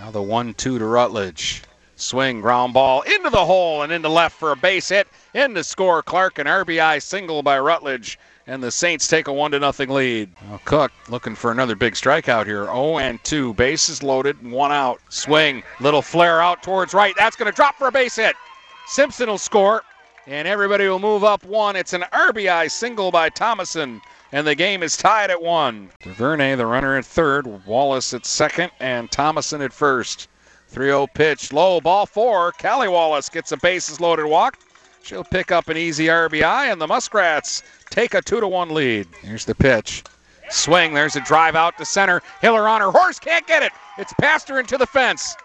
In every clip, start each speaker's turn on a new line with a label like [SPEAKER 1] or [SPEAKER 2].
[SPEAKER 1] Now the 1-2 to Rutledge. Swing, ground ball into the hole and into left for a base hit. In to score Clark, an RBI single by Rutledge. And the Saints take a 1-0 lead. Now Cook looking for another big strikeout here. 0-2, bases loaded, 1 out. Swing, little flare out towards right. That's going to drop for a base hit. Simpson will score, and everybody will move up 1. It's an RBI single by Thomason, and the game is tied at 1. DuVernay, the runner at third, Wallace at second, and Thomason at first. 3-0 pitch, low, ball 4. Callie Wallace gets a bases loaded walk. She'll pick up an easy RBI, and the Muskrats take a 2-1 lead. Here's the pitch. Swing, there's a drive out to center. Hiller on her horse, can't get it. It's past her into the fence.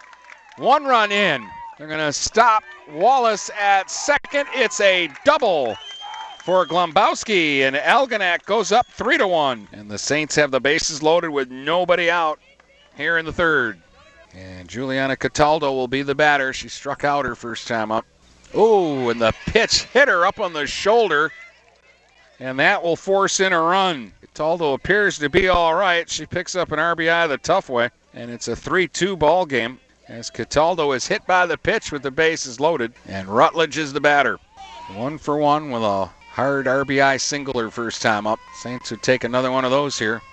[SPEAKER 1] 1 run in. They're going to stop Wallace at second. It's a double for Glumbowski, and Algonac goes up 3-1. And the Saints have the bases loaded with nobody out here in the third. And Juliana Cataldo will be the batter. She struck out her first time up. Oh, and the pitch hit her up on the shoulder, and that will force in a run. Cataldo appears to be all right. She picks up an RBI the tough way, and it's a 3-2 ball game as Cataldo is hit by the pitch with the bases loaded, and Rutledge is the batter. 1 for 1 with a hard RBI single her first time up. Saints would take another one of those here.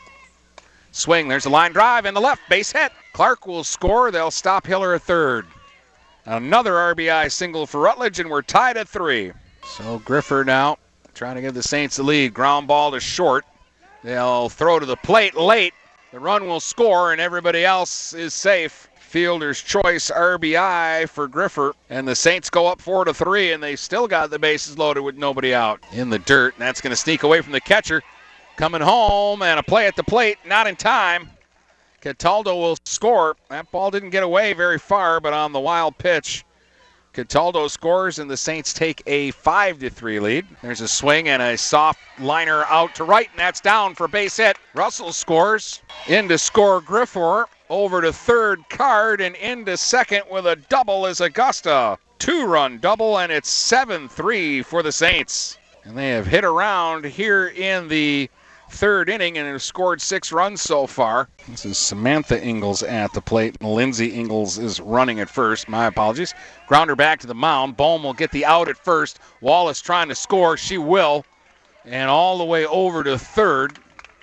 [SPEAKER 1] Swing, there's a line drive in the left, base hit. Clark will score. They'll stop Hiller at third. Another RBI single for Rutledge, and we're tied at 3. So Griffer now trying to give the Saints the lead. Ground ball to short. They'll throw to the plate late. The run will score, and everybody else is safe. Fielder's choice RBI for Griffer, and the Saints go up 4-3, and they still got the bases loaded with nobody out. In the dirt, and that's going to sneak away from the catcher. Coming home, and a play at the plate, not in time. Cataldo will score. That ball didn't get away very far, but on the wild pitch, Cataldo scores, and the Saints take a 5-3 lead. There's a swing and a soft liner out to right, and that's down for a base hit. Russell scores. In to score Griffor. Over to third, Card, and into second with a double is Augusta. 2-run double, and it's 7-3 for the Saints. And they have hit around here in the third inning and have scored 6 runs so far. This is Samantha Ingalls at the plate. Lindsay Ingalls is running at first. My apologies. Grounder back to the mound. Bohm will get the out at first. Wallace trying to score. She will. And all the way over to third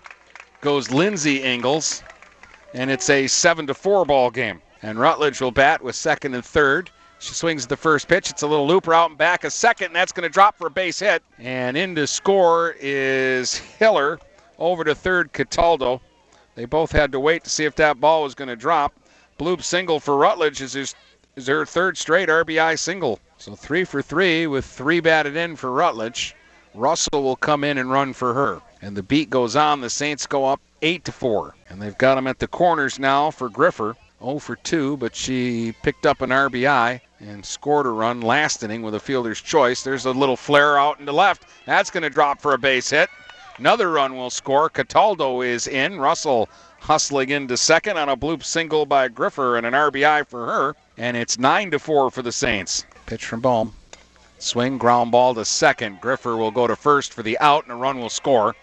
[SPEAKER 1] goes Lindsay Ingalls. And it's a 7-4 ball game. And Rutledge will bat with second and third. She swings the first pitch. It's a little looper out and back a second, and that's going to drop for a base hit. And in to score is Hiller. Over to third, Cataldo. They both had to wait to see if that ball was going to drop. Bloop single for Rutledge is her third straight RBI single. So 3 for 3 with 3 batted in for Rutledge. Russell will come in and run for her. And the beat goes on. The Saints go up 8-4. And they've got them at the corners now for Griffer. 0 for 2, but she picked up an RBI and scored a run last inning with a fielder's choice. There's a little flare out into left. That's going to drop for a base hit. Another run will score. Cataldo is in. Russell hustling into second on a bloop single by Griffer and an RBI for her. And it's 9-4 for the Saints. Pitch from Bohm. Swing, ground ball to second. Griffer will go to first for the out, and a run will score.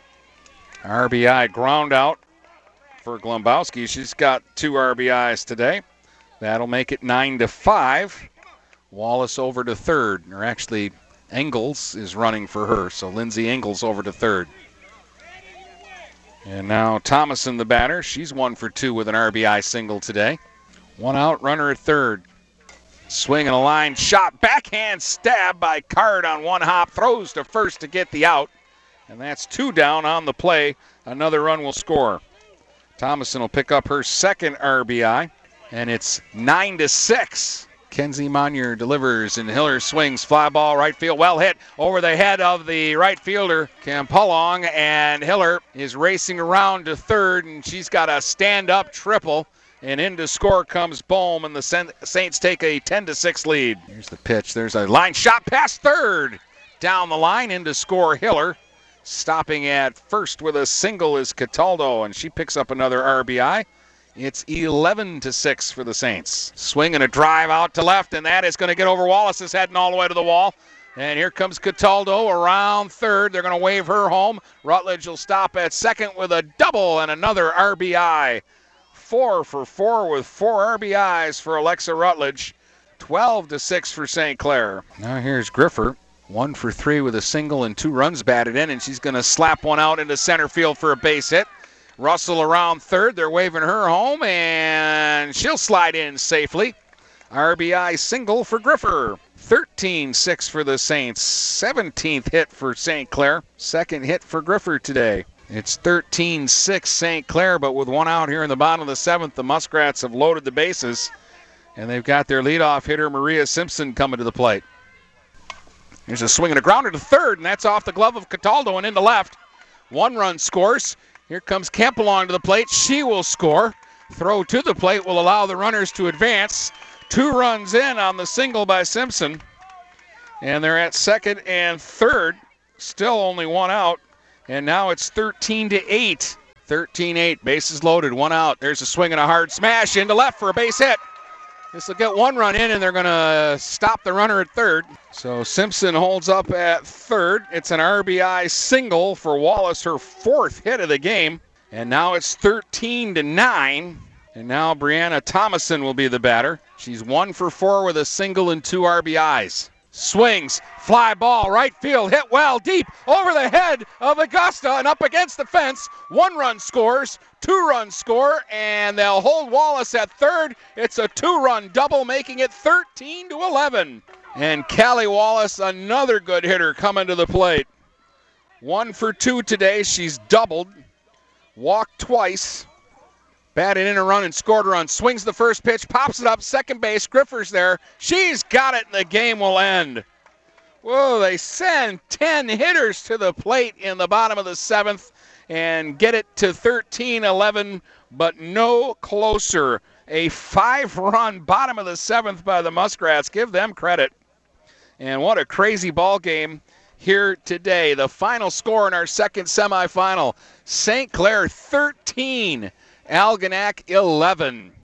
[SPEAKER 1] RBI ground out for Glumbowski. She's got 2 RBIs today. That'll make it 9-5. Wallace over to third. Or actually, Ingalls is running for her. So Lindsay Ingalls over to third. And now Thomason, the batter. She's 1 for 2 with an RBI single today. 1 out, runner at third. Swing and a line shot. Backhand stab by Card on one hop. Throws to first to get the out. And that's 2 down on the play. Another run will score. Thomason will pick up her second RBI. And it's 9-6. Kenzie Monier delivers, and Hiller swings. Fly ball right field. Well hit over the head of the right fielder, Campolong. And Hiller is racing around to third, and she's got a stand-up triple. And in to score comes Bohm, and the Saints take a 10-6 lead. Here's the pitch. There's a line shot past third. Down the line, in to score Hiller. Stopping at first with a single is Cataldo, and she picks up another RBI. It's 11-6 for the Saints. Swing and a drive out to left, and that is going to get over Wallace's head and all the way to the wall. And here comes Cataldo around third. They're going to wave her home. Rutledge will stop at second with a double and another RBI 4 for 4 with 4 RBIs for Alexa Rutledge. 12-6 for St. Clair. Now here's Griffer. 1 for 3 with a single and 2 runs batted in, and she's going to slap one out into center field for a base hit. Russell around third. They're waving her home, and she'll slide in safely. RBI single for Griffer. 13-6 for the Saints. 17th hit for St. Clair. Second hit for Griffer today. It's 13-6 St. Clair, but with one out here in the bottom of the 7th, the Muskrats have loaded the bases, and they've got their leadoff hitter, Maria Simpson, coming to the plate. Here's a swing and a grounder to third, and that's off the glove of Cataldo and into left. 1 run scores. Here comes Kemp along to the plate. She will score. Throw to the plate will allow the runners to advance. 2 runs in on the single by Simpson. And they're at second and third. Still only 1 out. And now it's 13-8. 13-8. Bases loaded. 1 out. There's a swing and a hard smash into left for a base hit. This will get 1 run in, and they're going to stop the runner at third. So Simpson holds up at third. It's an RBI single for Wallace, her 4th hit of the game. And now it's 13-9. And now Brianna Thomason will be the batter. She's 1 for 4 with a single and 2 RBIs. Swings, fly ball, right field, hit well deep over the head of Augusta and up against the fence. 1 run scores, 2 runs score, and they'll hold Wallace at third. It's a 2-run double, making it 13-11. And Callie Wallace, another good hitter, coming to the plate. 1 for 2 today. She's doubled, walked twice, batted in a run and scored a run. Swings the first pitch, pops it up, second base. Griffer's there. She's got it, and the game will end. Whoa, they send 10 hitters to the plate in the bottom of the 7th and get it to 13-11, but no closer. A 5-run bottom of the 7th by the Muskrats. Give them credit. And what a crazy ball game here today. The final score in our second semifinal, St. Clair 13, Algonac 11.